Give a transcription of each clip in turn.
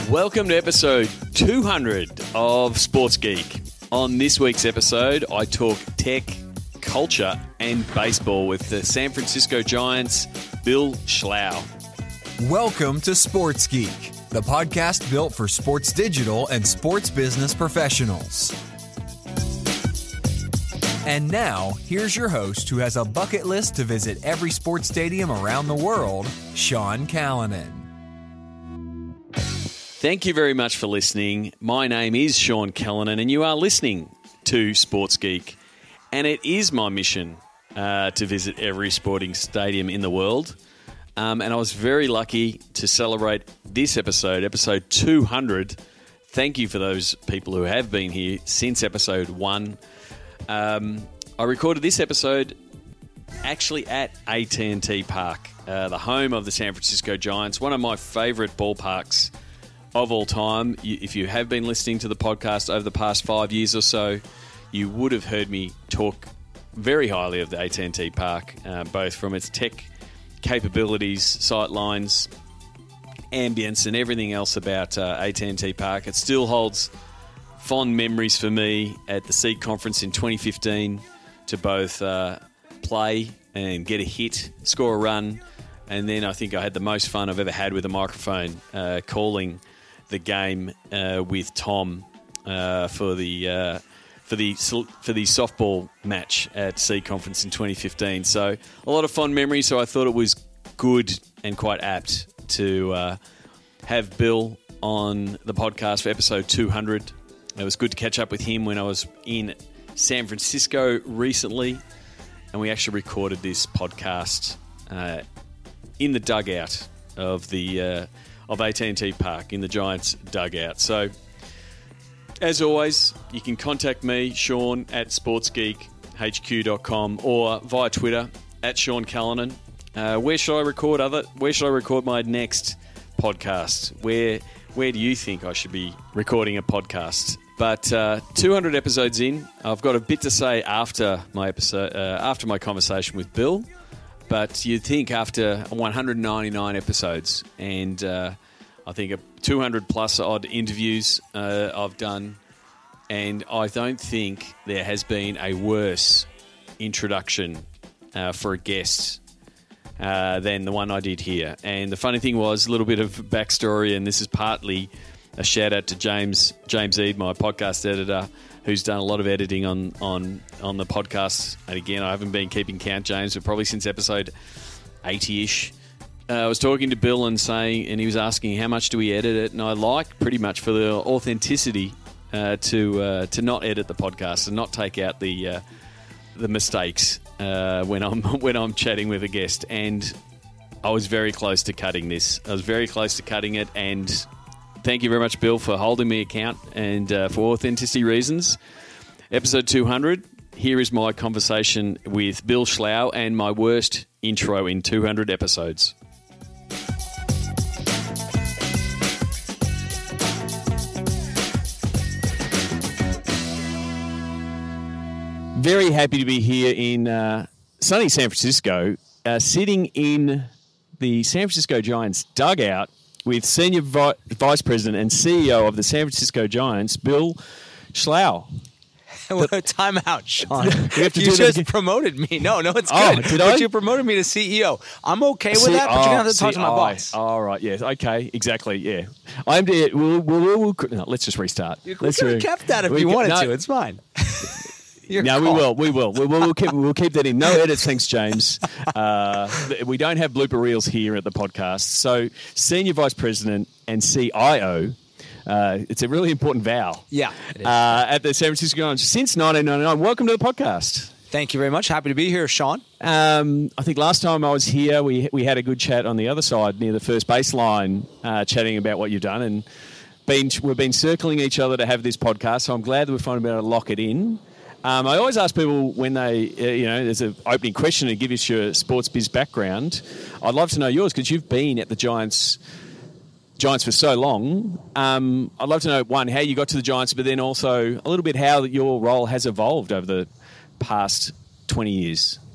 Welcome to episode 200 of Sports Geek. On this week's episode, I talk tech, culture, and baseball with the San Francisco Giants' Bill Schlau. Welcome to Sports Geek, the podcast built for sports digital and sports business professionals. And now, here's your host who has a bucket list to visit every sports stadium around the world, Sean Callanan. Thank you very much for listening. My name is Sean Callanan, and you are listening to Sports Geek. And it is my mission to visit every sporting stadium in the world. And I was very lucky to celebrate this episode 200. Thank you for those people who have been here since episode 1. I recorded this episode actually at AT&T Park, the home of the San Francisco Giants, one of my favourite ballparks of all time. If you have been listening to the podcast over the past 5 years or so, you would have heard me talk very highly of the AT&T Park, both from its tech capabilities, sight lines, ambience, and everything else about AT&T Park. It still holds fond memories for me at the Seed Conference in 2015 to both play and get a hit, score a run, and then I think I had the most fun I've ever had with a microphone calling the game with Tom for the softball match at Seed Conference in 2015. So a lot of fond memories. So I thought it was good and quite apt to have Bill on the podcast for episode 200. It was good to catch up with him when I was in San Francisco recently, and we actually recorded this podcast in the dugout of AT&T Park, in the Giants dugout. So, as always, you can contact me, Sean, at sportsgeekhq.com, or via Twitter at Sean Callanan. Where should I record my next podcast? Where do you think I should be recording a podcast? But 200 episodes in, I've got a bit to say after my conversation with Bill. But you'd think after 199 episodes and I think 200 plus odd interviews I've done, and I don't think there has been a worse introduction for a guest than the one I did here. And the funny thing was, a little bit of backstory, and this is partly a shout out to James Eade, my podcast editor, who's done a lot of editing on the podcast. And again, I haven't been keeping count, James, but probably since episode 80-ish. I was talking to Bill and he was asking how much do we edit it, and I like pretty much for the authenticity to not edit the podcast and not take out the mistakes when I'm chatting with a guest. And I was very close to cutting this. I was very close to cutting it, and thank you very much, Bill, for holding me account and for authenticity reasons. Episode 200, here is my conversation with Bill Schlau and my worst intro in 200 episodes. Very happy to be here in sunny San Francisco, sitting in the San Francisco Giants dugout with Senior Vice President and CEO of the San Francisco Giants, Bill Schlau. Time out, Sean. You just promoted me. No, it's good. Did I? But you promoted me to CEO. I'm okay with that, but you're going to have to talk to my boss. All right, yes, okay, exactly, yeah. Let's just restart. You could have kept that if you wanted to. It's fine. We will. We'll keep that in. No edits, thanks, James. We don't have blooper reels here at the podcast. So, Senior Vice President and CIO, it's a really important vowel. Yeah, it is. At the San Francisco Giants since 1999. Welcome to the podcast. Thank you very much. Happy to be here, Sean. I think last time I was here, we had a good chat on the other side near the first baseline, chatting about what you've done, and we've been circling each other to have this podcast. So I'm glad that we're finally been able to lock it in. I always ask people when they, there's an opening question to give us your sports biz background. I'd love to know yours because you've been at the Giants for so long. I'd love to know, one, how you got to the Giants, but then also a little bit how your role has evolved over the past 20 years.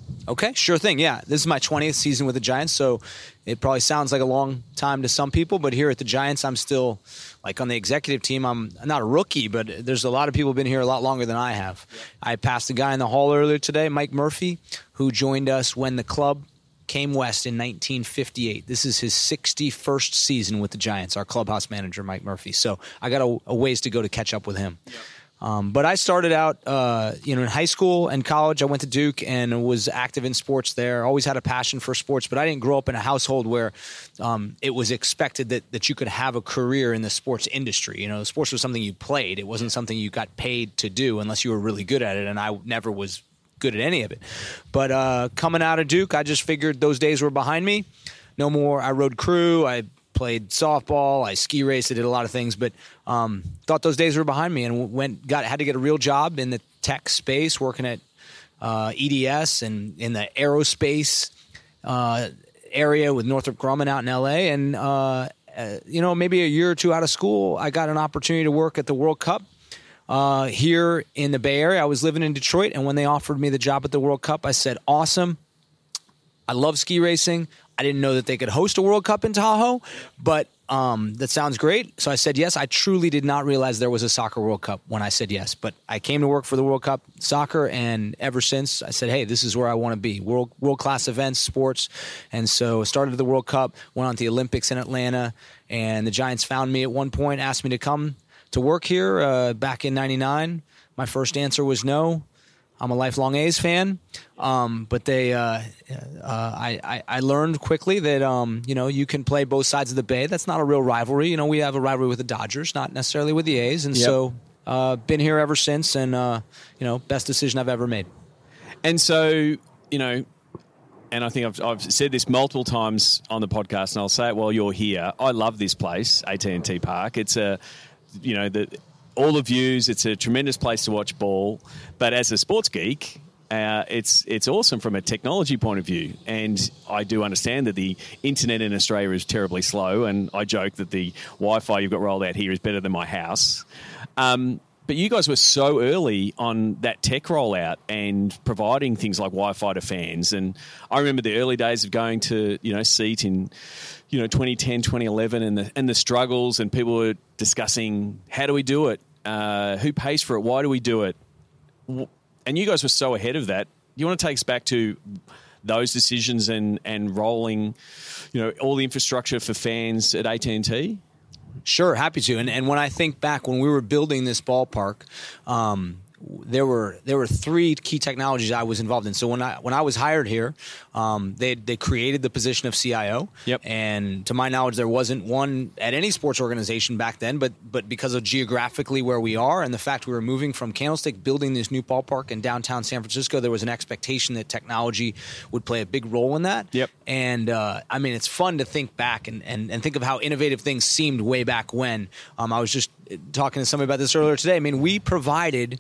Okay, sure thing. Yeah, this is my 20th season with the Giants, so it probably sounds like a long time to some people, but here at the Giants, I'm still, like on the executive team, I'm not a rookie, but there's a lot of people who've been here a lot longer than I have. Yeah. I passed a guy in the hall earlier today, Mike Murphy, who joined us when the club came west in 1958. This is his 61st season with the Giants, our clubhouse manager, Mike Murphy. So I got a ways to go to catch up with him. Yeah. But I started out, in high school and college. I went to Duke and was active in sports there. Always had a passion for sports, but I didn't grow up in a household where it was expected that you could have a career in the sports industry. Sports was something you played. It wasn't something you got paid to do unless you were really good at it, and I never was good at any of it. But coming out of Duke, I just figured those days were behind me. No more. I rode crew. I played softball, I ski raced, I did a lot of things, but thought those days were behind me and had to get a real job in the tech space, working at EDS and in the aerospace area with Northrop Grumman out in LA. And, maybe a year or two out of school, I got an opportunity to work at the World Cup here in the Bay Area. I was living in Detroit, and when they offered me the job at the World Cup, I said, awesome. I love ski racing. I didn't know that they could host a World Cup in Tahoe, but that sounds great. So I said yes. I truly did not realize there was a soccer World Cup when I said yes, but I came to work for the World Cup soccer, and ever since I said, hey, this is where I want to be, world-class events, sports. And so started the World Cup, went on to the Olympics in Atlanta, and the Giants found me at one point, asked me to come to work here back in 99. My first answer was no. I'm a lifelong A's fan, but I learned quickly that you can play both sides of the Bay. That's not a real rivalry. We have a rivalry with the Dodgers, not necessarily with the A's, and so been here ever since. And best decision I've ever made. And so and I think I've said this multiple times on the podcast, and I'll say it while you're here. I love this place, AT&T Park. It's all the views. It's a tremendous place to watch ball. But as a sports geek, it's awesome from a technology point of view. And I do understand that the internet in Australia is terribly slow. And I joke that the Wi-Fi you've got rolled out here is better than my house. But you guys were so early on that tech rollout and providing things like Wi-Fi to fans. And I remember the early days of going to, Seat in 2010, 2011 and the struggles, and people were discussing, how do we do it? Who pays for it? Why do we do it? And you guys were so ahead of that. You want to take us back to those decisions and rolling, all the infrastructure for fans at AT&T? Sure, happy to. And when I think back, when we were building this ballpark, there were three key technologies I was involved in. So when I was hired here, they created the position of CIO. Yep. And to my knowledge, there wasn't one at any sports organization back then. But because of geographically where we are and the fact we were moving from Candlestick, building this new ballpark in downtown San Francisco, there was an expectation that technology would play a big role in that. Yep. And it's fun to think back and think of how innovative things seemed way back when. I was just talking to somebody about this earlier today. We provided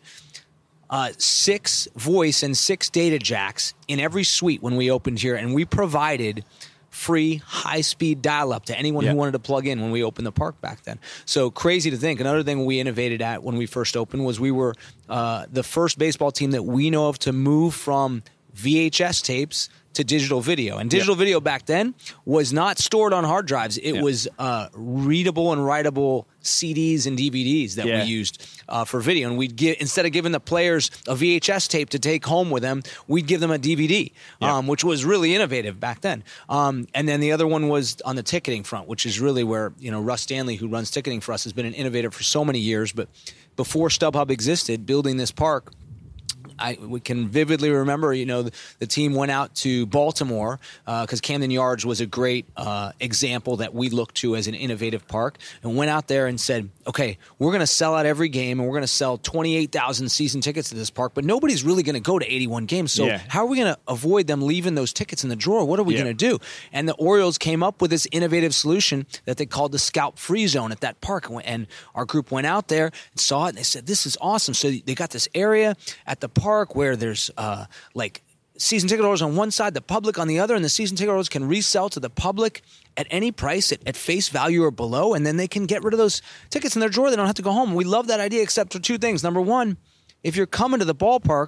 6 voice and 6 data jacks in every suite when we opened here, and we provided free high-speed dial-up to anyone who wanted to plug in when we opened the park back then. So crazy to think. Another thing we innovated at when we first opened was we were the first baseball team that we know of to move from VHS tapes to digital video. And digital video back then was not stored on hard drives. It was readable and writable CDs and DVDs that we used for video. And we'd instead of giving the players a VHS tape to take home with them, we'd give them a DVD, which was really innovative back then. And then the other one was on the ticketing front, which is really where, Russ Stanley, who runs ticketing for us, has been an innovator for so many years. But before StubHub existed, building this park, we can vividly remember, the team went out to Baltimore because Camden Yards was a great example that we looked to as an innovative park, and went out there and said, okay, we're going to sell out every game, and we're going to sell 28,000 season tickets to this park, but nobody's really going to go to 81 games. So how are we going to avoid them leaving those tickets in the drawer? What are we going to do? And the Orioles came up with this innovative solution that they called the Scalp Free Zone at that park. And our group went out there and saw it, and they said, this is awesome. So they got this area at the park where there's season ticket holders on one side, the public on the other, and the season ticket holders can resell to the public at any price at face value or below, and then they can get rid of those tickets in their drawer. They don't have to go home. We love that idea, except for 2 things. Number one, if you're coming to the ballpark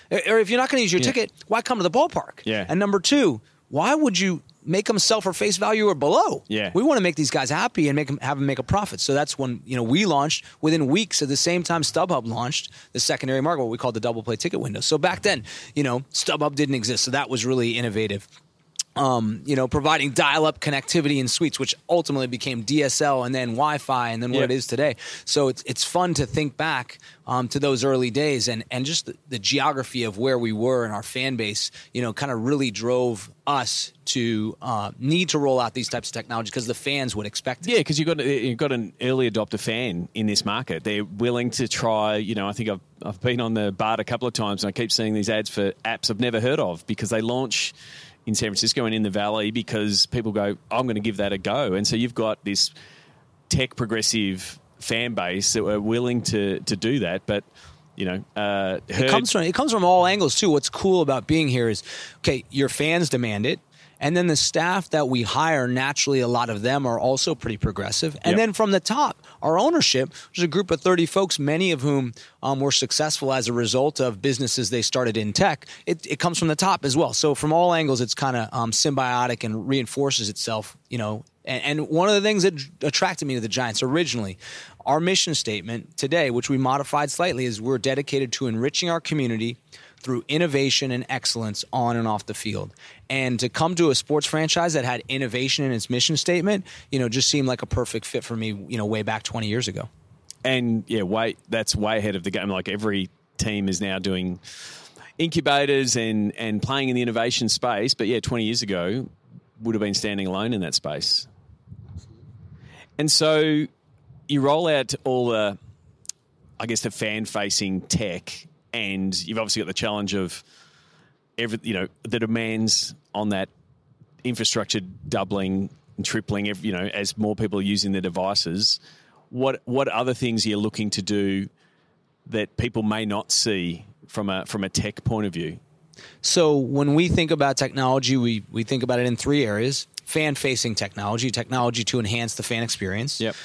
Or if you're not going to use your ticket, why come to the ballpark? Yeah. And number two, why would you make them sell for face value or below? Yeah. We want to make these guys happy and have them make a profit. So that's when, we launched within weeks at the same time StubHub launched the secondary market, what we call the double play ticket window. So back then, StubHub didn't exist. So that was really innovative. Providing dial-up connectivity in suites, which ultimately became DSL and then Wi-Fi and then what it is today. So it's fun to think back to those early days and just the geography of where we were and our fan base, kind of really drove us to need to roll out these types of technology because the fans would expect it. Yeah, because you've got an early adopter fan in this market. They're willing to try. I think I've been on the BART a couple of times and I keep seeing these ads for apps I've never heard of because they launch in San Francisco and in the Valley because people go, I'm going to give that a go. And so you've got this tech progressive fan base that are willing to do that. But, it comes from all angles too. What's cool about being here is, okay, your fans demand it. And then the staff that we hire, naturally, a lot of them are also pretty progressive. And then from the top, our ownership, which is a group of 30 folks, many of whom were successful as a result of businesses they started in tech, it comes from the top as well. So from all angles, it's kind of symbiotic and reinforces itself, And one of the things that attracted me to the Giants originally, our mission statement today, which we modified slightly, is we're dedicated to enriching our community through innovation and excellence on and off the field. And to come to a sports franchise that had innovation in its mission statement, just seemed like a perfect fit for me, way back 20 years ago. And that's way ahead of the game. Like every team is now doing incubators and playing in the innovation space. But 20 years ago would have been standing alone in that space. And so you roll out all the fan-facing tech. And you've obviously got the challenge of the demands on that infrastructure doubling and tripling, as more people are using their devices. What other things are you looking to do that people may not see from a tech point of view? So when we think about technology, we think about it in three areas: fan-facing technology to enhance the fan experience. Yep.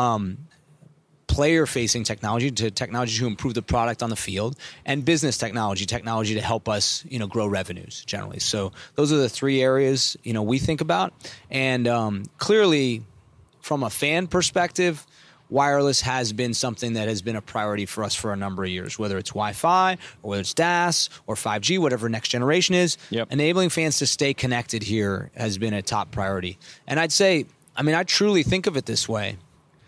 Player-facing technology to improve the product on the field, and business technology to help us, grow revenues generally. So those are the three areas, we think about. And clearly, from a fan perspective, wireless has been something that has been a priority for us for a number of years, whether it's Wi-Fi or whether it's DAS or 5G, whatever next generation is. Yep. Enabling fans to stay connected here has been a top priority. And I'd say, I truly think of it this way.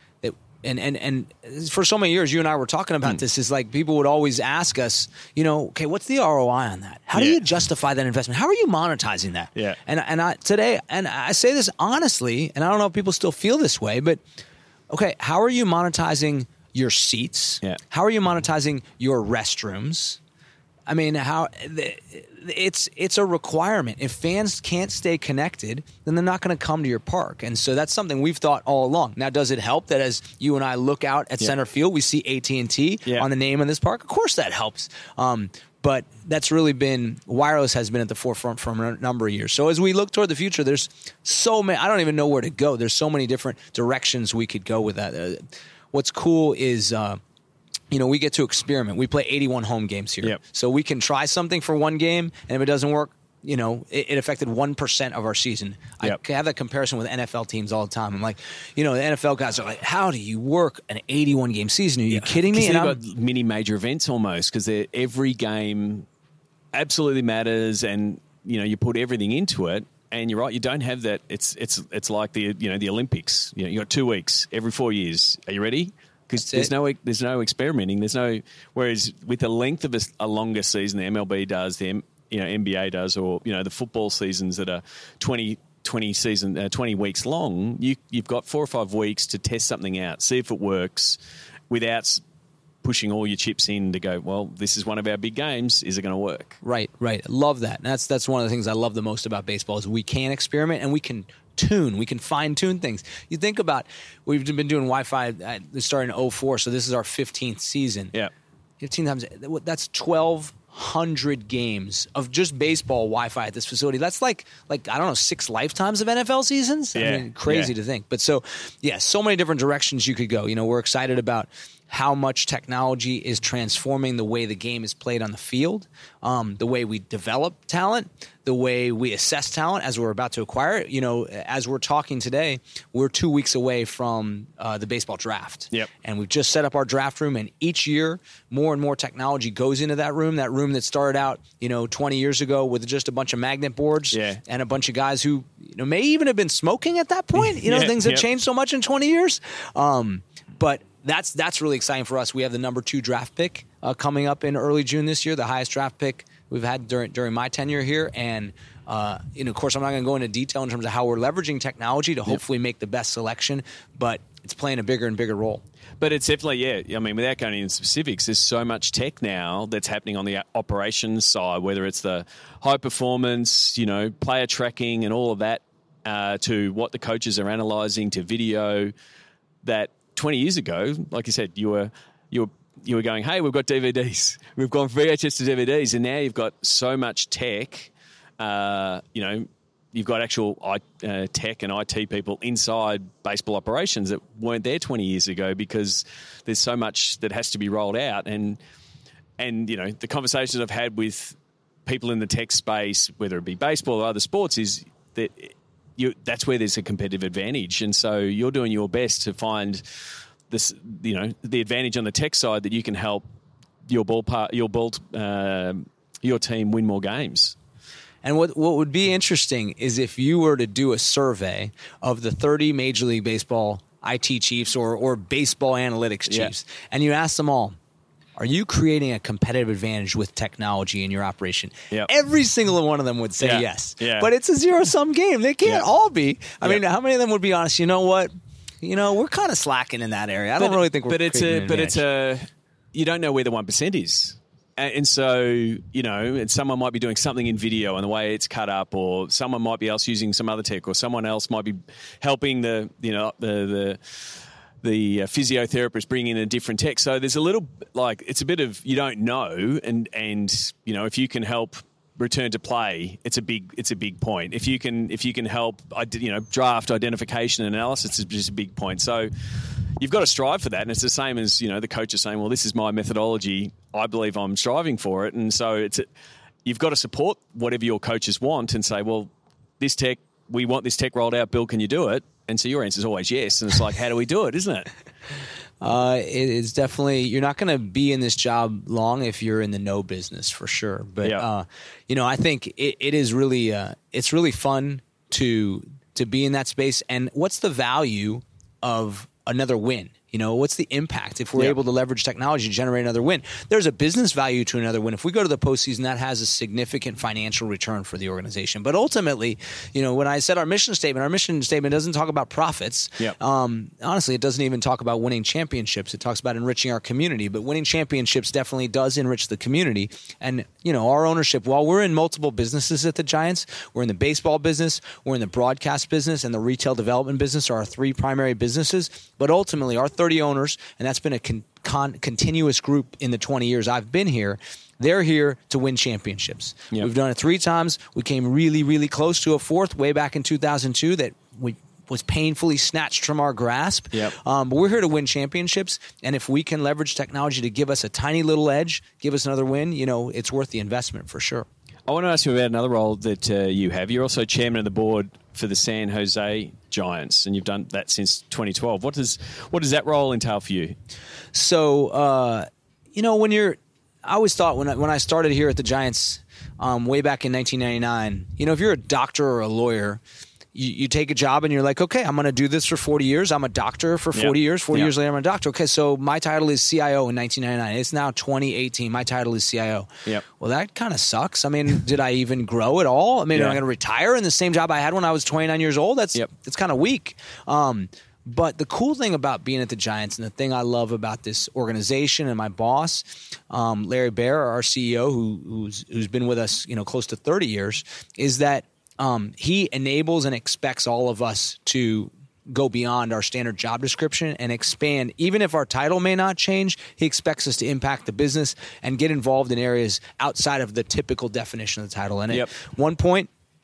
And for so many years, you and I were talking about this, is like people would always ask us, okay, what's the ROI on that? How do you justify that investment? How are you monetizing that? Yeah. And I say this honestly, and I don't know if people still feel this way, but okay, how are you monetizing your seats? Yeah. How are you monetizing your restrooms? It's a requirement. If fans can't stay connected, then they're not going to come to your park. And so that's something we've thought all along. Now, does it help that as you and I look out at center field, we see AT&T on the name of this park? Of course that helps. But that's really wireless has been at the forefront for a number of years. So as we look toward the future, there's so many, I don't even know where to go. There's so many different directions we could go with that. What's cool is, we get to experiment. We play 81 home games here. Yep. So we can try something for one game, and if it doesn't work, it affected 1% of our season. Yep. I have that comparison with NFL teams all the time. I'm like, the NFL guys are like, how do you work an 81-game season? Are you kidding me? And you've got mini major events almost, because every game absolutely matters, and you put everything into it. And you're right, you don't have that. It's like the Olympics. You got 2 weeks every 4 years. Are you ready? Because there's no experimenting. Whereas with the length of a longer season, the MLB does, the NBA does, or the football seasons that are 20 weeks long, you've got 4 or 5 weeks to test something out, see if it works, without pushing all your chips in to go, well, this is one of our big games. Is it going to work? Right. Love that. And that's one of the things I love the most about baseball is we can experiment and we can fine-tune things. You think about, we've been doing Wi-Fi starting in 2004, so this is our 15th season. Yeah. 15 times, that's 1,200 games of just baseball Wi-Fi at this facility. That's like I don't know, 6 lifetimes of NFL seasons? Yeah. Crazy to think. But so many different directions you could go. We're excited about how much technology is transforming the way the game is played on the field, the way we develop talent, the way we assess talent as we're about to acquire it. You know, as we're talking today, we're 2 weeks away from the baseball draft. Yep. And we've just set up our draft room, and each year more and more technology goes into that room that started out, 20 years ago with just a bunch of magnet boards and a bunch of guys who, may even have been smoking at that point. Things have changed so much in 20 years. But that's really exciting for us. We have the number 2 draft pick coming up in early June this year, the highest draft pick we've had during my tenure here. And, of course, I'm not going to go into detail in terms of how we're leveraging technology to hopefully make the best selection, but it's playing a bigger and bigger role. But it's definitely, without going into specifics, there's so much tech now that's happening on the operations side, whether it's the high performance, player tracking and all of that, to what the coaches are analyzing, to video, that 20 years ago, like you said, you were going, hey, we've got DVDs. We've gone VHS to DVDs, and now you've got so much tech. You've got actual tech and IT people inside baseball operations that weren't there 20 years ago because there's so much that has to be rolled out. And the conversations I've had with people in the tech space, whether it be baseball or other sports, is that that's where there's a competitive advantage. And so you're doing your best to find this, the advantage on the tech side that you can help your team win more games. And what would be interesting is if you were to do a survey of the 30 Major League Baseball IT chiefs or baseball analytics chiefs, and you ask them all, are you creating a competitive advantage with technology in your operation? Yep. Every single one of them would say yes. Yeah. But it's a zero-sum game. They can't all be. I mean, how many of them would be honest? You know what? We're kind of slacking in that area. I don't really think we're creating an advantage. You don't know where the 1% is. And so, and someone might be doing something in video and the way it's cut up, or someone might be else using some other tech, or someone else might be helping the physiotherapist bring in a different tech. So there's a little, it's a bit of, you don't know. And if you can help return to play, it's a big point. If you can help, draft identification and analysis is just a big point. So you've got to strive for that. And it's the same as, the coach is saying, well, this is my methodology. I believe I'm striving for it. And so you've got to support whatever your coaches want and say, well, we want this tech rolled out. Bill, can you do it? And so your answer is always yes. And it's like, how do we do it, isn't it? It is definitely, you're not going to be in this job long if you're in the no business, for sure. But, I think it is really, it's really fun to be in that space. And what's the value of another win? What's the impact if we're able to leverage technology to generate another win? There's a business value to another win. If we go to the postseason, that has a significant financial return for the organization. But ultimately, when I said our mission statement doesn't talk about profits. Yep. Honestly, it doesn't even talk about winning championships. It talks about enriching our community. But winning championships definitely does enrich the community. And, our ownership, while we're in multiple businesses at the Giants, we're in the baseball business, we're in the broadcast business, and the retail development business are our 3 primary businesses. But ultimately, our 30 owners, and that's been a continuous group in the 20 years I've been here, they're here to win championships. Yep. We've done it 3 times. We came really, really close to a 4th way back in 2002 that was painfully snatched from our grasp. Yep. But we're here to win championships, and if we can leverage technology to give us a tiny little edge, give us another win, it's worth the investment for sure. I want to ask you about another role that you have. You're also chairman of the board for the San Jose Giants, and you've done that since 2012. What does that role entail for you? So, I always thought when I started here at the Giants way back in 1999, if you're a doctor or a lawyer, you take a job and you're like, okay, I'm going to do this for 40 years. I'm a doctor for 40 years. 40 years later, I'm a doctor. Okay, so my title is CIO in 1999. It's now 2018. My title is CIO. Yep. Well, that kind of sucks. I mean, did I even grow at all? I mean, am I going to retire in the same job I had when I was 29 years old? That's kind of weak. But the cool thing about being at the Giants, and the thing I love about this organization and my boss, Larry Baer, our CEO, who's been with us, close to 30 years, is that he enables and expects all of us to go beyond our standard job description and expand. Even if our title may not change, he expects us to impact the business and get involved in areas outside of the typical definition of the title. And at one point,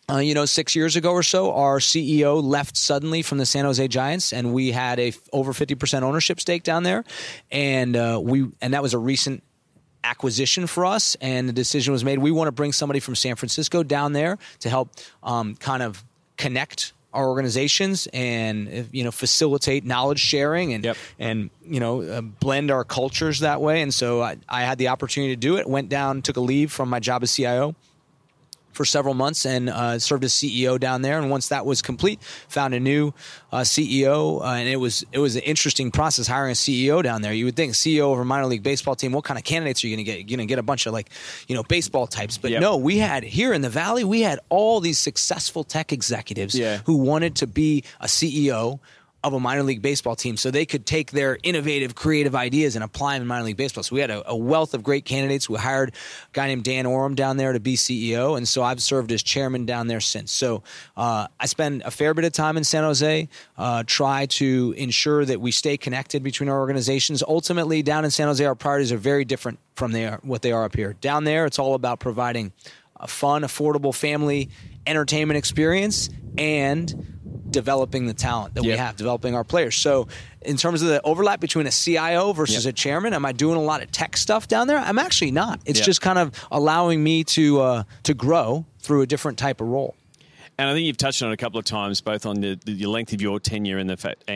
6 years ago or so, our CEO left suddenly from the San Jose Giants, and we had a over 50% ownership stake down there, and that was a recent acquisition for us, and the decision was made. We want to bring somebody from San Francisco down there to help kind of connect our organizations and facilitate knowledge sharing and blend our cultures that way. And so I had the opportunity to do it. Went down, took a leave from my job as CIO for several months and served as CEO down there. And once that was complete, found a new CEO. And it was an interesting process hiring a CEO down there. You would think CEO of a minor league baseball team, what kind of candidates are you going to get? You're going to get a bunch of baseball types. But no, we had here in the Valley, we had all these successful tech executives who wanted to be a CEO of a minor league baseball team so they could take their innovative, creative ideas and apply them in minor league baseball. So we had a wealth of great candidates. We hired a guy named Dan Oram down there to be CEO, and so I've served as chairman down there since. So I spend a fair bit of time in San Jose, try to ensure that we stay connected between our organizations. Ultimately, down in San Jose, our priorities are very different from what they are up here. Down there, it's all about providing a fun, affordable family entertainment experience and developing the talent that we have, developing our players. So in terms of the overlap between a CIO versus a chairman, am I doing a lot of tech stuff down there? I'm actually not. It's just kind of allowing me to grow through a different type of role. And I think you've touched on it a couple of times, both on the length of your tenure and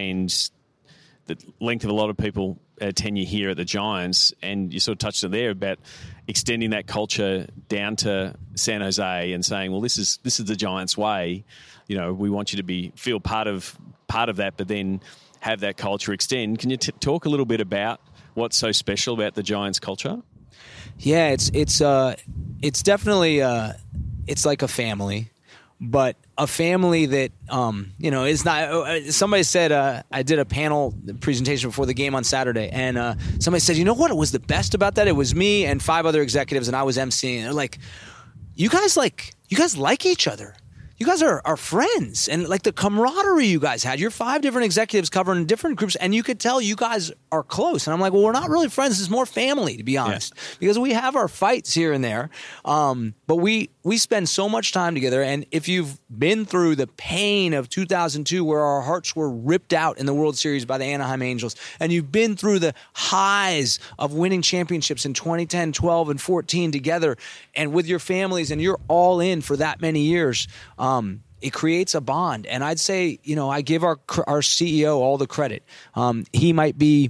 the length of a lot of people tenure here at the Giants, and you sort of touched on there about extending that culture down to San Jose and saying, well, this is the Giants way. We want you to feel part of that, but then have that culture extend. Can you talk a little bit about what's so special about the Giants culture? Yeah, it's definitely it's like a family, but a family that is not. Somebody said I did a panel presentation before the game on Saturday, and somebody said, you know what was the best about that? It was me and 5 other executives, and I was emceeing. They're like, you guys like each other. You guys are friends, and like the camaraderie you guys had. You're 5 different executives covering different groups, and you could tell you guys are close. And I'm like, well, we're not really friends. It's more family, to be honest, because we have our fights here and there. But we spend so much time together. And if you've been through the pain of 2002, where our hearts were ripped out in the World Series by the Anaheim Angels, and you've been through the highs of winning championships in 2010, 12, and 14 together, and with your families, and you're all in for that many years, it creates a bond. And I'd say, I give our CEO all the credit. He might be,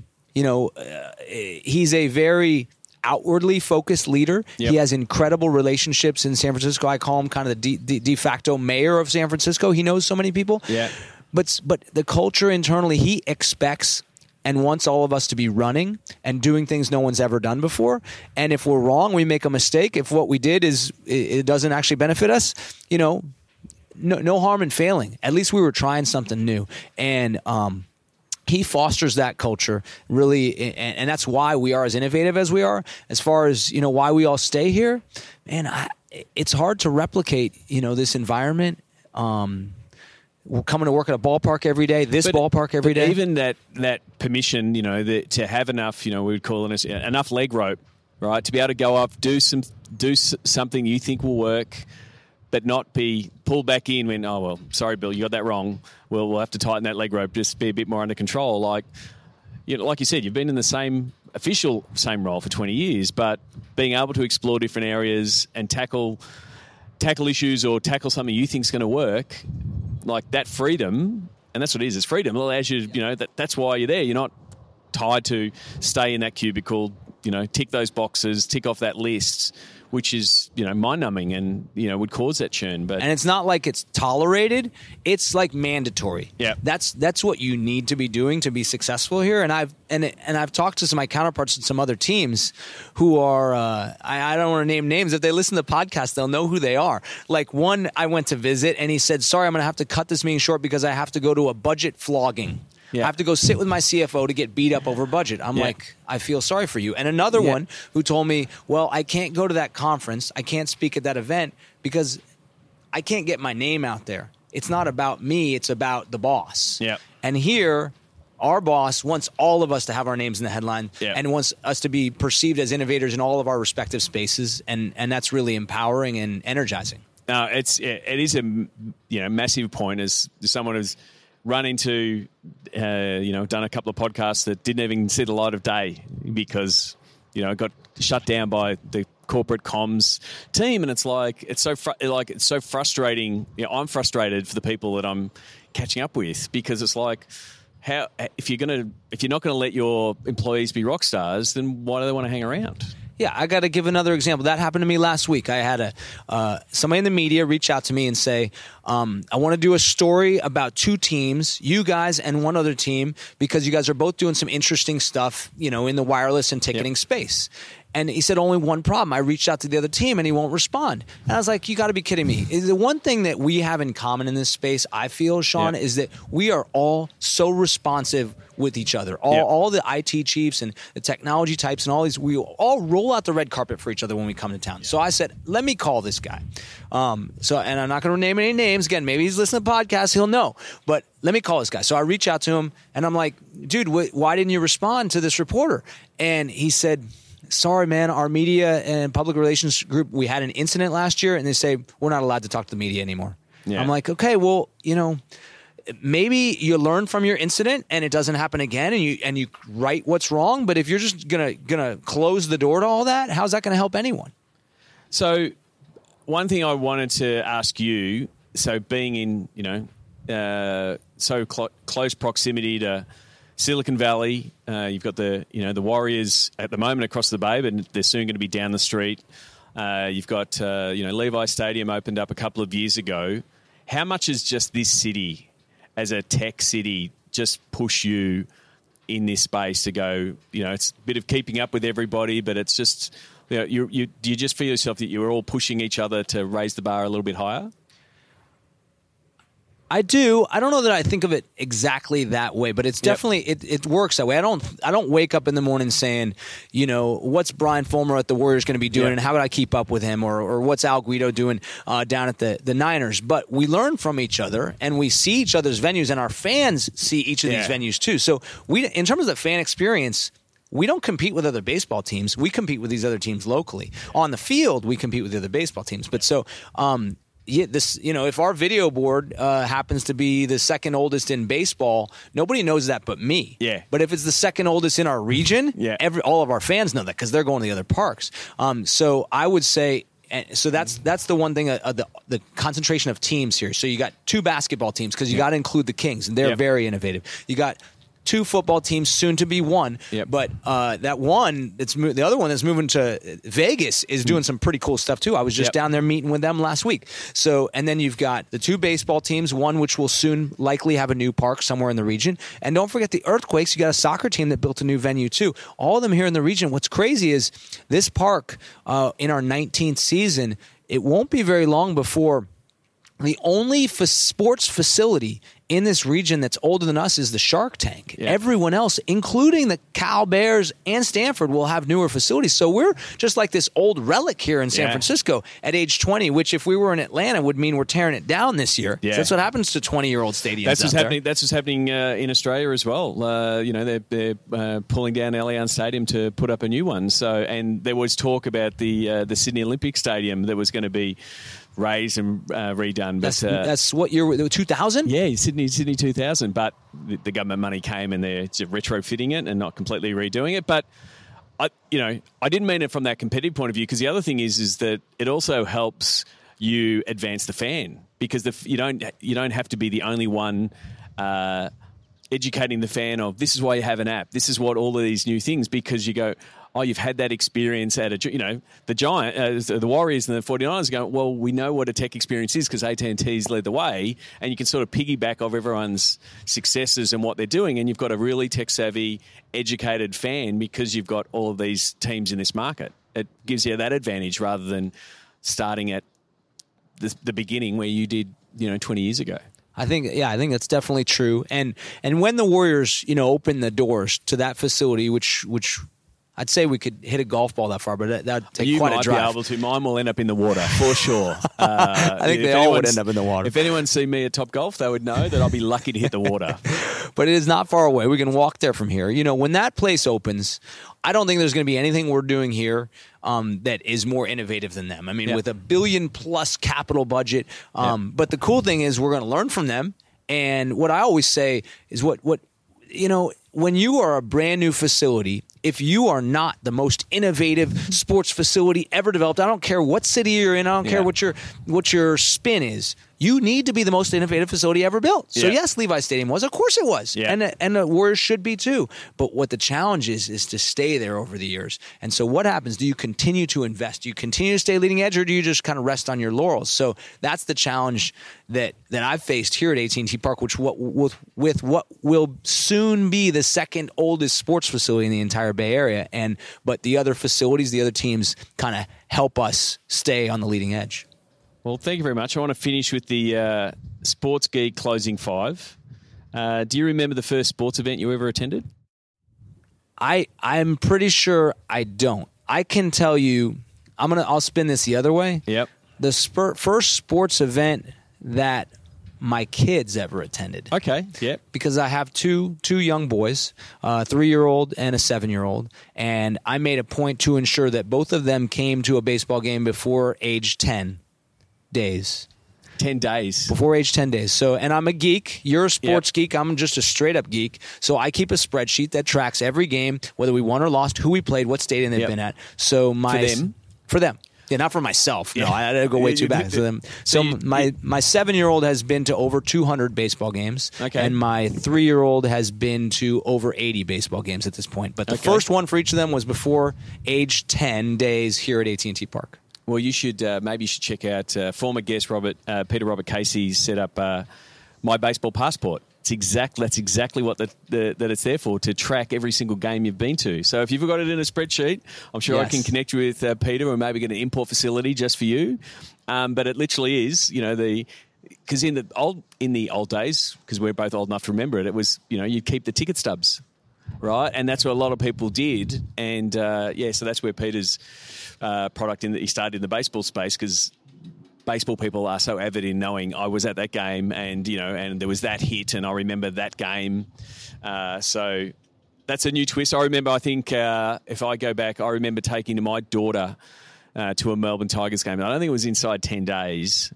he's a very outwardly focused leader. Yep. He has incredible relationships in San Francisco. I call him kind of the de facto mayor of San Francisco. He knows so many people. Yeah. But the culture internally, he expects and wants all of us to be running and doing things no one's ever done before. And if we're wrong, we make a mistake. If what we did it doesn't actually benefit us, no harm in failing. At least we were trying something new. And he fosters that culture really, and that's why we are as innovative as we are. As far as why we all stay here, man, it's hard to replicate this environment. We're coming to work at a ballpark every day, ballpark every day. Even that permission, to have enough, we would call it enough leg rope, right, to be able to go up, do something you think will work, but not be pulled back in when, oh, well, sorry, Bill, you got that wrong. We'll have to tighten that leg rope, just be a bit more under control. Like you said, you've been in the same role for 20 years, but being able to explore different areas and tackle issues or tackle something you think is going to work, like that freedom, and that's what it is, it's freedom. It allows you, that's why you're there. You're not tied to stay in that cubicle, tick those boxes, tick off that list, which is, mind-numbing and, would cause that churn. And it's not like it's tolerated. It's like mandatory. Yeah. That's what you need to be doing to be successful here. And I've talked to some of my counterparts at some other teams who are, I don't want to name names. If they listen to the podcast, they'll know who they are. Like one I went to visit, and he said, sorry, I'm going to have to cut this meeting short because I have to go to a budget flogging. Yeah. I have to go sit with my CFO to get beat up over budget. I'm like, I feel sorry for you. And another one who told me, well, I can't go to that conference. I can't speak at that event because I can't get my name out there. It's not about me. It's about the boss. Yeah. And here, our boss wants all of us to have our names in the headline and wants us to be perceived as innovators in all of our respective spaces. And that's really empowering and energizing. It is a massive point as someone who's run into done a couple of podcasts that didn't even see the light of day because it got shut down by the corporate comms team, and it's like it's so frustrating. I'm frustrated for the people that I'm catching up with because it's like, how if you're not going to let your employees be rock stars, then why do they want to hang around? Yeah, I got to give another example. That happened to me last week. I had somebody in the media reach out to me and say, I want to do a story about two teams, you guys and one other team, because you guys are both doing some interesting stuff, in the wireless and ticketing space. And he said, only one problem. I reached out to the other team and he won't respond. And I was like, you got to be kidding me. The one thing that we have in common in this space, I feel, Sean, is that we are all so responsive with each other. All the IT chiefs and the technology types and all these, we all roll out the red carpet for each other when we come to town. So I said, let me call this guy. And I'm not going to name any names. Again, maybe he's listening to the podcast. He'll know. But let me call this guy. So I reach out to him and I'm like, dude, why didn't you respond to this reporter? And he said, sorry, man, our media and public relations group, we had an incident last year, and they say we're not allowed to talk to the media anymore. Yeah. I'm like, okay, well, maybe you learn from your incident and it doesn't happen again, and you right what's wrong. But if you're just gonna close the door to all that, how's that gonna help anyone? So, one thing I wanted to ask you, so being in close proximity to Silicon Valley, you've got the Warriors at the moment across the bay, but they're soon going to be down the street. You've got Levi Stadium opened up a couple of years ago. How much is just this city as a tech city just push you in this space to go? It's a bit of keeping up with everybody, but it's just do you just feel yourself that you're all pushing each other to raise the bar a little bit higher? I do. I don't know that I think of it exactly that way, but it's definitely it works that way. I don't wake up in the morning saying, what's Brian Fulmer at the Warriors going to be doing, and how would I keep up with him, or what's Al Guido doing down at the Niners. But we learn from each other, and we see each other's venues, and our fans see each of these venues too. So in terms of the fan experience, we don't compete with other baseball teams. We compete with these other teams locally. On the field, we compete with the other baseball teams. But so. If our video board happens to be the second oldest in baseball, nobody knows that but me. Yeah. But if it's the second oldest in our region, all of our fans know that because they're going to the other parks. So I would say, so that's the one thing, the concentration of teams here. So you got two basketball teams because you got to include the Kings, and they're very innovative. You got two football teams, soon to be one. Yep. But that one, the other one that's moving to Vegas is doing some pretty cool stuff too. I was just down there meeting with them last week. So, and then you've got the two baseball teams, one which will soon likely have a new park somewhere in the region. And don't forget the Earthquakes. You got a soccer team that built a new venue too. All of them here in the region. What's crazy is this park in our 19th season, it won't be very long before the only sports facility in this region that's older than us is the Shark Tank. Yeah. Everyone else, including the Cal Bears and Stanford, will have newer facilities. So we're just like this old relic here in San Francisco at age 20, which if we were in Atlanta would mean we're tearing it down this year. Yeah. So that's what happens to 20-year-old stadiums. That's what's happening in Australia as well. They're pulling down Allianz Stadium to put up a new one. So, and there was talk about the Sydney Olympic Stadium that was going to be raised and redone. But that's what year? 2000? Yeah, Sydney 2000. But the government money came and they're retrofitting it and not completely redoing it. But I didn't mean it from that competitive point of view, because the other thing is that it also helps you advance the fan, because you don't have to be the only one educating the fan of this is why you have an app. This is what all of these new things, because you go, oh, you've had that experience at the Warriors and the 49ers go, well, we know what a tech experience is because AT&T's led the way, and you can sort of piggyback off everyone's successes and what they're doing, and you've got a really tech-savvy, educated fan because you've got all of these teams in this market. It gives you that advantage rather than starting at the beginning where you did 20 years ago. I think that's definitely true. And when the Warriors, opened the doors to that facility, which I'd say we could hit a golf ball that far, but that'd take You quite a might drive. be able to. Mine will end up in the water, for sure. I think they all would end up in the water. If anyone see me at Top Golf, they would know that I'll be lucky to hit the water. But it is not far away. We can walk there from here. When that place opens, I don't think there's going to be anything we're doing here that is more innovative than them. I mean, with $1 billion+ capital budget. But the cool thing is we're going to learn from them. And what I always say is when you are a brand new facility, if you are not the most innovative sports facility ever developed, I don't care what city you're in, I don't care what your spin is, you need to be the most innovative facility ever built. So yes, Levi Stadium was. Of course it was. Yeah. And the Warriors should be too. But what the challenge is to stay there over the years. And so what happens? Do you continue to invest? Do you continue to stay leading edge, or do you just kind of rest on your laurels? So that's the challenge that I've faced here at AT&T Park, with what will soon be the second oldest sports facility in the entire Bay Area. But the other facilities, the other teams kind of help us stay on the leading edge. Well, thank you very much. I want to finish with the Sports Geek Closing 5. Do you remember the first sports event you ever attended? I'm pretty sure I don't. I can tell you, I'll spin this the other way. Yep. The first sports event that my kids ever attended. Okay, yep. Because I have two young boys, a 3-year-old and a 7-year-old, and I made a point to ensure that both of them came to a baseball game before age 10 days. 10 days. Before age 10 days. So, and I'm a geek. You're a sports geek. I'm just a straight up geek. So I keep a spreadsheet that tracks every game, whether we won or lost, who we played, what stadium they've been at. So For them. Yeah, not for myself. No, I had to go way too back. So my 7-year-old has been to over 200 baseball games. Okay. And my 3-year-old has been to over 80 baseball games at this point. But the first one for each of them was before age 10 days here at AT&T Park. Well, you should maybe you should check out former guest Peter Robert Casey set up My Baseball Passport. That's exactly what that it's there for, to track every single game you've been to. So if you've got it in a spreadsheet, I'm sure I can connect you with Peter, and maybe get an import facility just for you. But it literally is, because in the old days, because we're both old enough to remember it, it was you'd keep the ticket stubs. Right, and that's what a lot of people did, and so that's where Peter's product he started in the baseball space, because baseball people are so avid in knowing I was at that game, and and there was that hit, and I remember that game. So that's a new twist. I remember. I think if I go back, I remember taking my daughter to a Melbourne Tigers game. I don't think it was inside 10 days,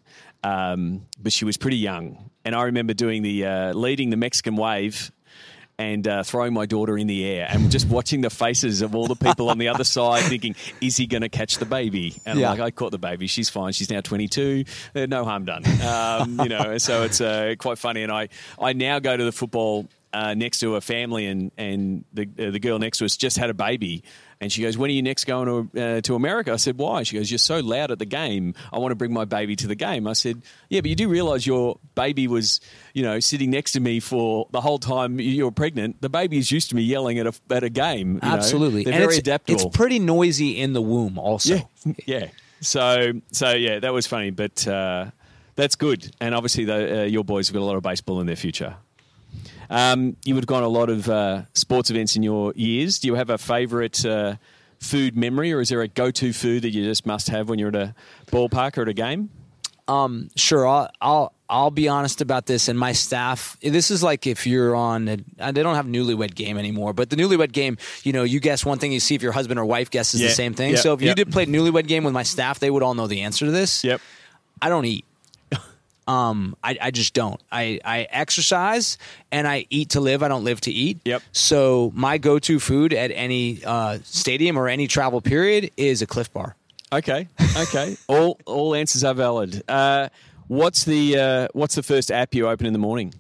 but she was pretty young, and I remember doing the leading the Mexican wave. And throwing my daughter in the air, and just watching the faces of all the people on the other side thinking, is he going to catch the baby? And I'm like, I caught the baby. She's fine. She's now 22. No harm done. So it's quite funny. And I now go to the football next to a family, and the girl next to us just had a baby. And she goes, when are you next going to America? I said, why? She goes, you're so loud at the game. I want to bring my baby to the game. I said, yeah, but you do realise your baby was, sitting next to me for the whole time you were pregnant. The baby is used to me yelling at a game. Absolutely. They're very adaptable. It's pretty noisy in the womb also. Yeah. So that was funny. But that's good. And obviously your boys have got a lot of baseball in their future. You would have gone a lot of sports events in your years. Do you have a favourite food memory, or is there a go-to food that you just must have when you're at a ballpark or at a game? Sure. I'll be honest about this, and my staff. This is like if you're on. They don't have Newlywed Game anymore, but the Newlywed Game, you guess one thing, you see if your husband or wife guesses the same thing. So if you did play Newlywed Game with my staff, they would all know the answer to this. Yep. I don't eat. I just don't. I exercise and I eat to live. I don't live to eat. Yep. So my go-to food at any stadium or any travel period is a Cliff Bar. Okay. All answers are valid. What's the first app you open in the morning?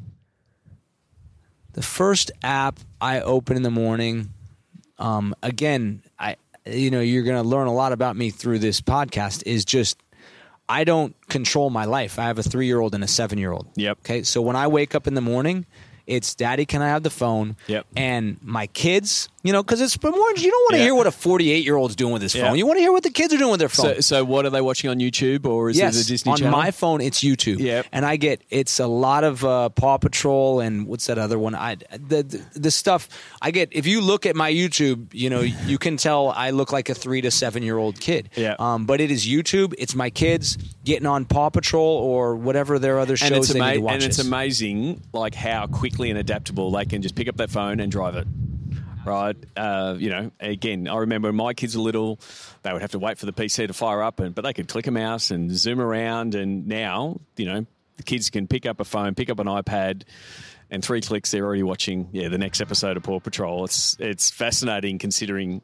The first app I open in the morning. Again, you're going to learn a lot about me through this podcast. Is just. I don't control my life. I have a 3-year-old and a 7-year-old. Yep. Okay. So when I wake up in the morning, It's Daddy, can I have the phone? Yep. And my kids, because it's more. You don't want to hear what a 48-year-old's doing with his phone. You want to hear what the kids are doing with their phone. So what are they watching on YouTube, or is it the Disney Channel? On my phone, it's YouTube. Yep. And it's a lot of Paw Patrol and what's that other one? The stuff I get. If you look at my YouTube, you can tell I look like a 3 to 7-year-old kid. Yeah. But it is YouTube. It's my kids getting on Paw Patrol or whatever their other shows they need to watch. And it's amazing, like how quickly and adaptable they can just pick up their phone and drive it. Right. Again, I remember when my kids were little, they would have to wait for the PC to fire up, but they could click a mouse and zoom around. And now, the kids can pick up a phone, pick up an iPad, and 3 clicks, they're already watching the next episode of Paw Patrol. It's fascinating considering,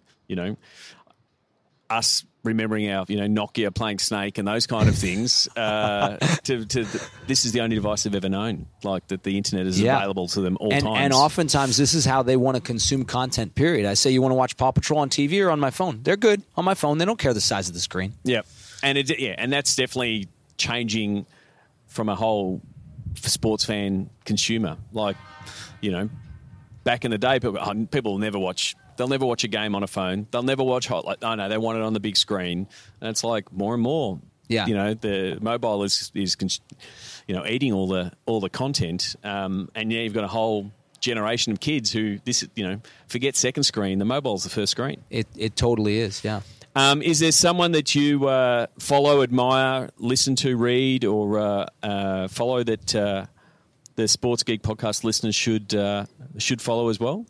us remembering our, Nokia playing Snake and those kind of things. This is the only device they've ever known, like that the internet is available to them all times. And oftentimes this is how they want to consume content, period. I say, you want to watch Paw Patrol on TV or on my phone? They're good on my phone. They don't care the size of the screen. Yeah. And that's definitely changing from a whole sports fan consumer. Like, back in the day, people will never watch. They'll never watch a game on a phone. They'll never watch highlights. Oh no, they want it on the big screen. And it's like more and more. Yeah. The mobile is eating all the content. And you've got a whole generation of kids who forget second screen. The mobile's the first screen. It totally is. Yeah. Is there someone that you follow, admire, listen to, read, or follow that the Sports Geek podcast listeners should follow as well?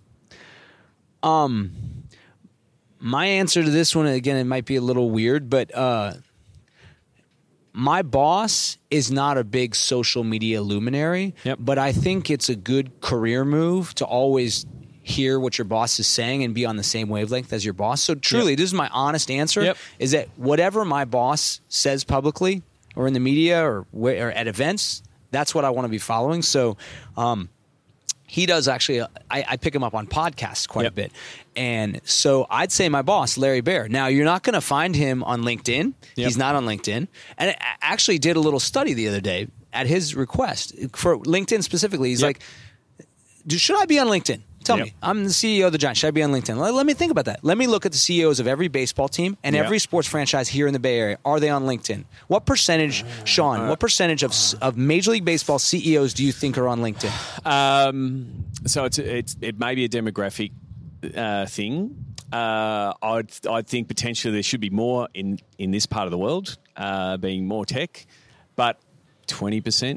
My answer to this one, again, it might be a little weird, but my boss is not a big social media luminary, but I think it's a good career move to always hear what your boss is saying and be on the same wavelength as your boss. So truly, this is my honest answer, is that whatever my boss says publicly or in the media or at events, that's what I want to be following. So, he does actually, I pick him up on podcasts quite a bit. And so I'd say my boss, Larry Baer. Now, you're not going to find him on LinkedIn. He's not on LinkedIn. And I actually did a little study the other day at his request for LinkedIn specifically. He's like, should I be on LinkedIn? Tell me. I'm the CEO of the Giants. Should I be on LinkedIn? Let me think about that. Let me look at the CEOs of every baseball team and every sports franchise here in the Bay Area. Are they on LinkedIn? What percentage, Sean, what percentage of Major League Baseball CEOs do you think are on LinkedIn? So it may be a demographic thing. I'd think potentially there should be more in this part of the world, being more tech, but 20%.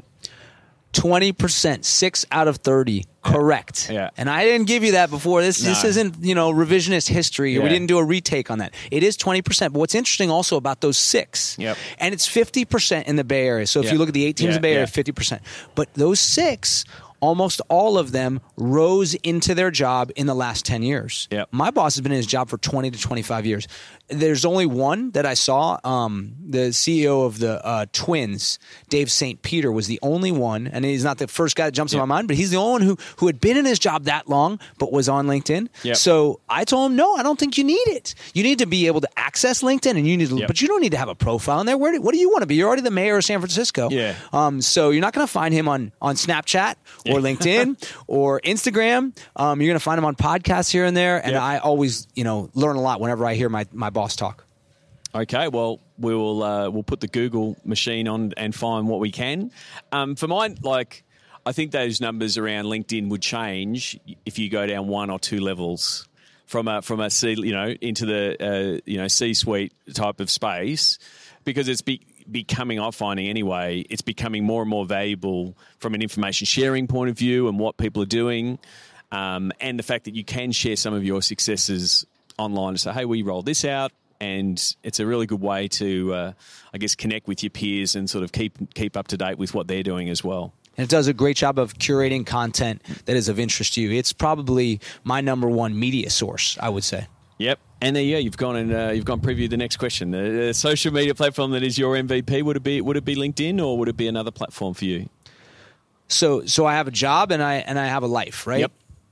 20%, 6 out of 30, correct. Yeah. And I didn't give you that before. This isn't, revisionist history. Yeah. We didn't do a retake on that. It is 20%. But what's interesting also about those 6, and it's 50% in the Bay Area. So if you look at the 8 teams in the Bay Area, 50%. But those 6, almost all of them rose into their job in the last 10 years. My boss has been in his job for 20 to 25 years. There's only one that I saw. The CEO of the Twins, Dave St. Peter, was the only one, and he's not the first guy that jumps in my mind, but he's the only one who had been in his job that long but was on LinkedIn. So I told him, no, I don't think you need it. You need to be able to access LinkedIn, and you need to, but you don't need to have a profile in there. What do you want to be? You're already the mayor of San Francisco. So you're not going to find him on Snapchat or LinkedIn or Instagram. You're going to find him on podcasts here and there, and I always learn a lot whenever I hear my boss talk. Okay, well, we'll put the Google machine on and find what we can. For mine, I think those numbers around LinkedIn would change if you go down 1 or 2 levels from a C, into the C-suite type of space, because it's becoming, I'm finding anyway, it's becoming more and more valuable from an information sharing point of view and what people are doing, and the fact that you can share some of your successes online and say, hey, we rolled this out, and it's a really good way to, connect with your peers and sort of keep up to date with what they're doing as well. And it does a great job of curating content that is of interest to you. It's probably my number one media source, I would say. Yep. And there you've gone preview the next question. The social media platform that is your MVP, would it be LinkedIn, or would it be another platform for you? So I have a job and I have a life, right? Yep.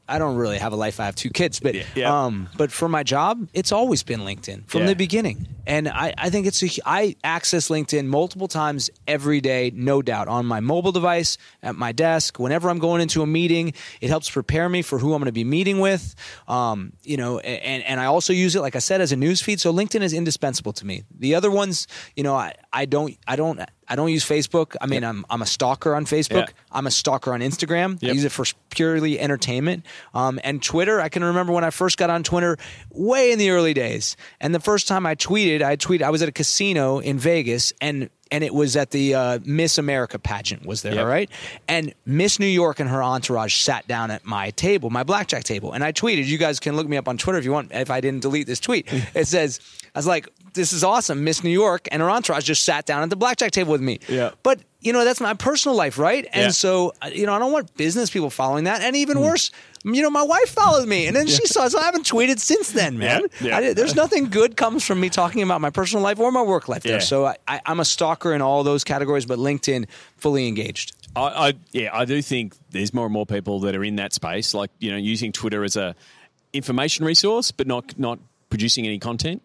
don't really have a life. I have 2 kids, but Yeah. but for my job, it's always been LinkedIn from the beginning. And I think I access LinkedIn multiple times every day, no doubt, on my mobile device, at my desk, whenever I'm going into a meeting. It helps prepare me for who I'm going to be meeting with. And I also use it, like I said, as a news feed. So LinkedIn is indispensable to me. The other ones, I don't use Facebook. I mean, I'm a stalker on Facebook. Yeah. I'm a stalker on Instagram. Yep. I use it for purely entertainment. And Twitter, I can remember when I first got on Twitter way in the early days. And the first time I tweeted, I was at a casino in Vegas, and it was at the Miss America pageant was there, Yep. right? And Miss New York and her entourage sat down at my table, my blackjack table. And I tweeted, you guys can look me up on Twitter if you want, if I didn't delete this tweet. It says, I was like, this is awesome. Miss New York and her entourage just sat down at the blackjack table with me. Yeah. But, that's my personal life, right? And Yeah. so, I don't want business people following that. And even worse, my wife followed me, and then she saw. So I haven't tweeted since then, man. Yeah. There's nothing good comes from me talking about my personal life or my work life there. Yeah. So I'm a stalker in all those categories, but LinkedIn, fully engaged. I do think there's more and more people that are in that space, like using Twitter as a information resource, but not producing any content.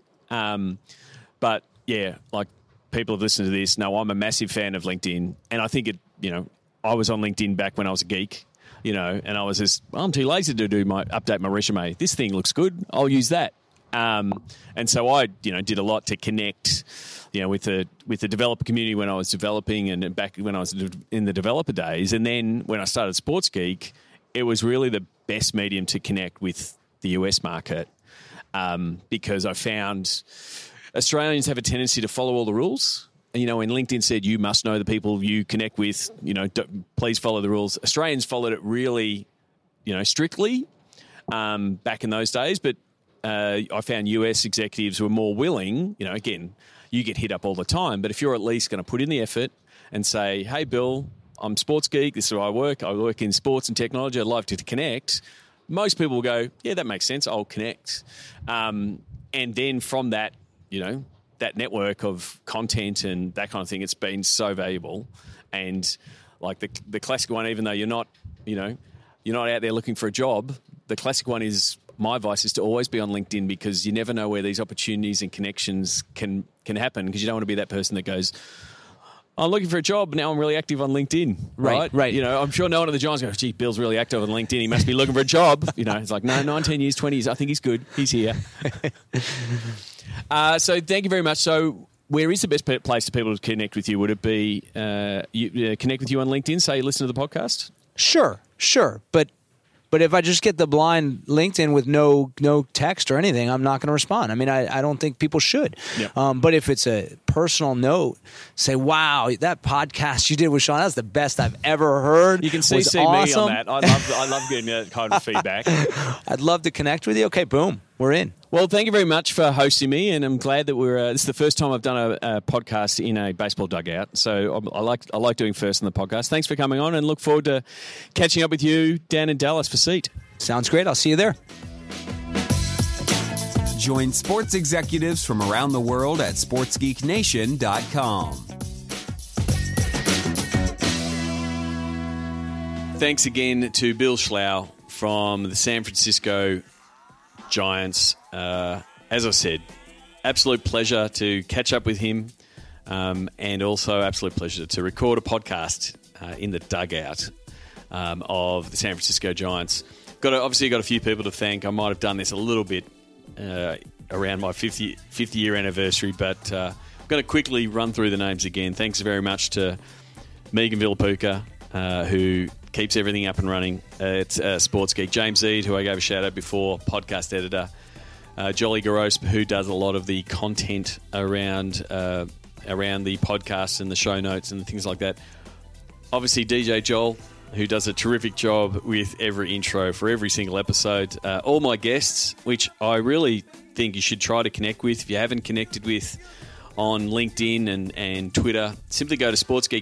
But yeah, like people have listened to this. No, I'm a massive fan of LinkedIn, and I think it. I was on LinkedIn back when I was a geek. And I was just, I'm too lazy to update my resume. This thing looks good. I'll use that. And so I, did a lot to connect, with the developer community when I was developing and back when I was in the developer days. And then when I started Sports Geek, it was really the best medium to connect with the US market because I found Australians have a tendency to follow all the rules. And LinkedIn said you must know the people you connect with. Please follow the rules. Australians followed it really, strictly back in those days. But I found US executives were more willing. Again, you get hit up all the time. But if you're at least going to put in the effort and say, "Hey, Bill, I'm Sports Geek. This is where I work. I work in sports and technology. I'd like to connect." Most people will go, "Yeah, that makes sense. I'll connect." And then from that, that network of content and that kind of thing, it's been so valuable. And like the classic one, even though you're not out there looking for a job, the classic one is, my advice is to always be on LinkedIn, because you never know where these opportunities and connections can happen, because you don't want to be that person that goes, I'm looking for a job, now I'm really active on LinkedIn. Right. I'm sure no one at the Giants goes, gee, Bill's really active on LinkedIn, he must be looking for a job. It's like, no, 19 years, 20 years, I think he's good. He's here. So thank you very much. So where is the best place for people to connect with you? Would it be connect with you on LinkedIn, say you listen to the podcast? Sure. But if I just get the blind LinkedIn with no text or anything, I'm not going to respond. I mean, I don't think people should. Yep. But if it's a personal note, say, wow, that podcast you did with Sean, that's the best I've ever heard. You can CC awesome. Me on that. I love getting that kind of feedback. I'd love to connect with you. Okay, boom, we're in. Well, thank you very much for hosting me, and I'm glad that this is the first time I've done a podcast in a baseball dugout. So I like doing first on the podcast. Thanks for coming on, and look forward to catching up with you down in Dallas for Seat. Sounds great. I'll see you there. Join sports executives from around the world at sportsgeeknation.com. Thanks again to Bill Schlau from the San Francisco Giants. As I said, absolute pleasure to catch up with him, and also absolute pleasure to record a podcast in the dugout of the San Francisco Giants. Obviously got a few people to thank. I might have done this a little bit around my 50th year anniversary, but I'm going to quickly run through the names again. Thanks very much to Megan Villapuca, who keeps everything up and running at Sports Geek. James Eade, who I gave a shout out before, podcast editor. Jolly Garos, who does a lot of the content around the podcast and the show notes and things like that. Obviously, DJ Joel, who does a terrific job with every intro for every single episode. All my guests, which I really think you should try to connect with. If you haven't connected with on LinkedIn and Twitter, simply go to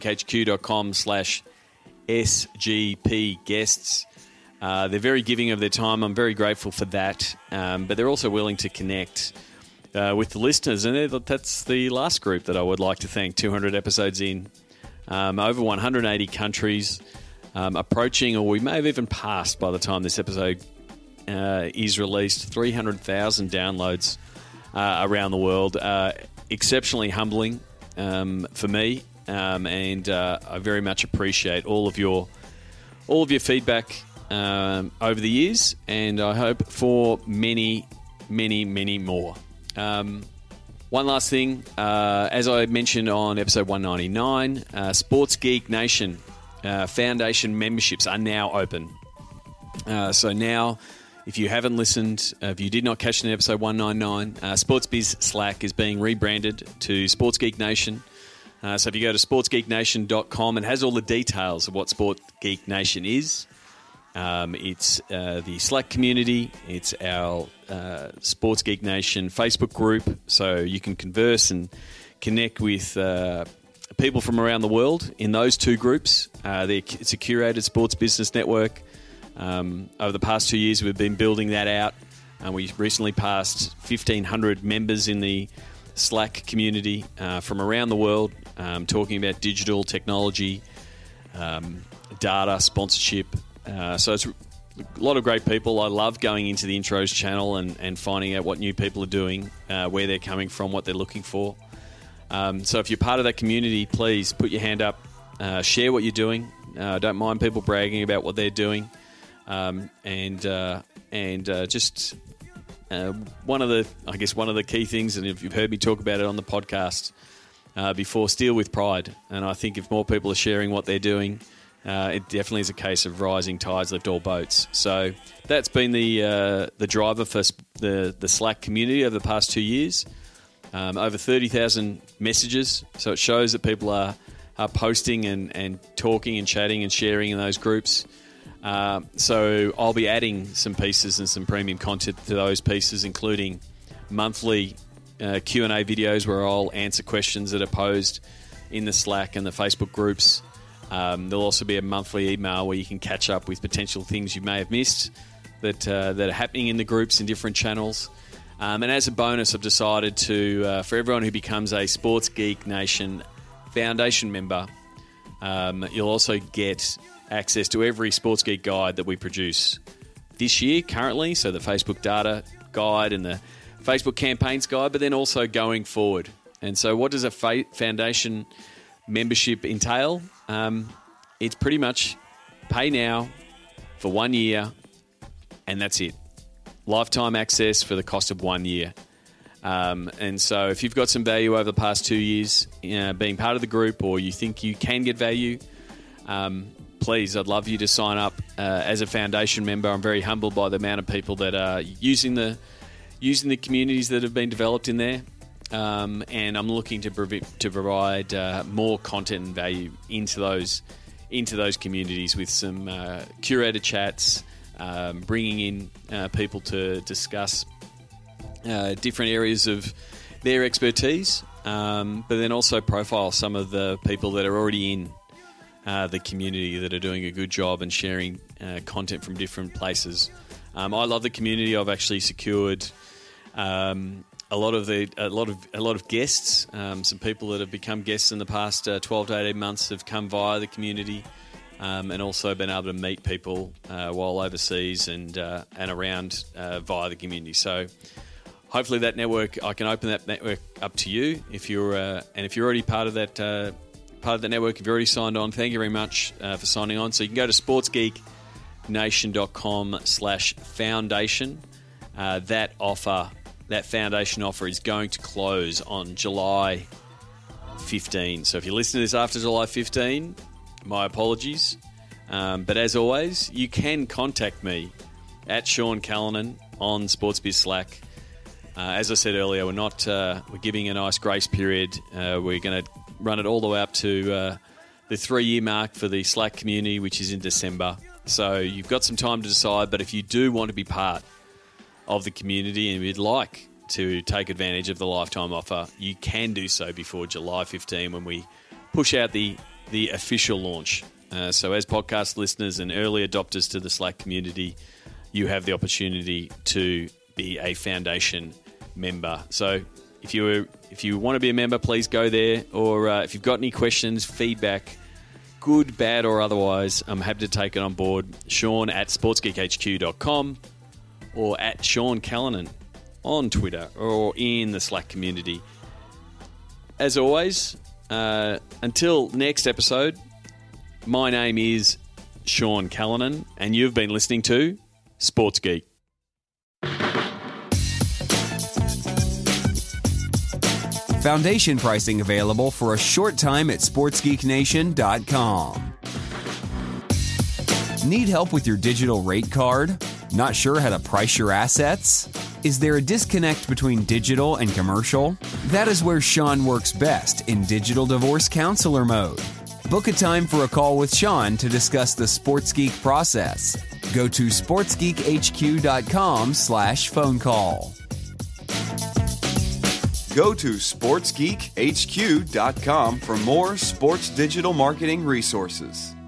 sportsgeekhq.com/SGP guests. They're very giving of their time. I'm very grateful for that. But they're also willing to connect with the listeners. And that's the last group that I would like to thank. 200 episodes in, over 180 countries. approaching, or we may have even passed by the time this episode is released, 300,000 downloads around the world. Exceptionally humbling for me, and I very much appreciate all of your feedback over the years, and I hope for many, many, many more. One last thing, as I mentioned on episode 199, Sports Geek Nation Foundation memberships are now open. So now, if you haven't listened, if you did not catch it in episode 199, Sports Biz Slack is being rebranded to Sports Geek Nation. So if you go to sportsgeeknation.com, it has all the details of what Sports Geek Nation is. It's the Slack community. It's our Sports Geek Nation Facebook group, so you can converse and connect with people from around the world in those two groups. It's a curated sports business network. Over the past 2 years, we've been building that out. We recently passed 1,500 members in the Slack community from around the world, talking about digital technology, data, sponsorship. So it's a lot of great people. I love going into the Intros channel and finding out what new people are doing, where they're coming from, what they're looking for. So if you're part of that community, please put your hand up, share what you're doing. Don't mind people bragging about what they're doing. Just one of the key things, and if you've heard me talk about it on the podcast before, steal with pride. And I think if more people are sharing what they're doing, it definitely is a case of rising tides lift all boats. So that's been the driver for the Slack community over the past 2 years. Over 30,000 messages. So it shows that people are posting and talking and chatting and sharing in those groups. So I'll be adding some pieces and some premium content to those pieces, including monthly Q&A videos where I'll answer questions that are posed in the Slack and the Facebook groups. There'll also be a monthly email where you can catch up with potential things you may have missed that are happening in the groups in different channels. And as a bonus, I've decided to, for everyone who becomes a Sports Geek Nation Foundation member, you'll also get access to every Sports Geek guide that we produce this year currently, so the Facebook data guide and the Facebook campaigns guide, but then also going forward. And so what does a foundation membership entail? It's pretty much pay now for 1 year, and that's it. Lifetime access for the cost of 1 year. And so if you've got some value over the past 2 years being part of the group, or you think you can get value, please, I'd love you to sign up as a foundation member. I'm very humbled by the amount of people that are using the communities that have been developed in there. And I'm looking to provide more content and value into those communities with some curated chats, bringing in people to discuss different areas of their expertise, but then also profile some of the people that are already in the community that are doing a good job and sharing content from different places. I love the community. I've actually secured a lot of guests. Some people that have become guests in the past 12 to 18 months have come via the community, and also been able to meet people while overseas and around via the community. So hopefully that network, I can open that network up to you if you're already part of that network. If you've already signed on, thank you very much for signing on. So you can go to sportsgeeknation.com/foundation. That foundation offer is going to close on July 15. So if you listen to this after July 15, my apologies. But as always, you can contact me at Sean Callanan on SportsBiz Slack. As I said earlier, we're giving a nice grace period. We're going to run it all the way up to the 3-year mark for the Slack community, which is in December. So you've got some time to decide, but if you do want to be part of the community and you'd like to take advantage of the lifetime offer, you can do so before July 15 when we push out the official launch. So as podcast listeners and early adopters to the Slack community, you have the opportunity to be a foundation member. So if you want to be a member, please go there. Or if you've got any questions, feedback, good, bad, or otherwise. I'm happy to take it on board. Sean at sportsgeekhq.com or at Sean Callanan on Twitter or in the Slack community. As always, until next episode, my name is Sean Callanan, and you've been listening to Sports Geek. Foundation pricing available for a short time at sportsgeeknation.com. Need help with your digital rate card? Not sure how to price your assets? Is there a disconnect between digital and commercial? That is where Sean works best, in digital divorce counselor mode. Book a time for a call with Sean to discuss the Sports Geek process. Go to sportsgeekhq.com/phone call. Go to sportsgeekhq.com for more sports digital marketing resources.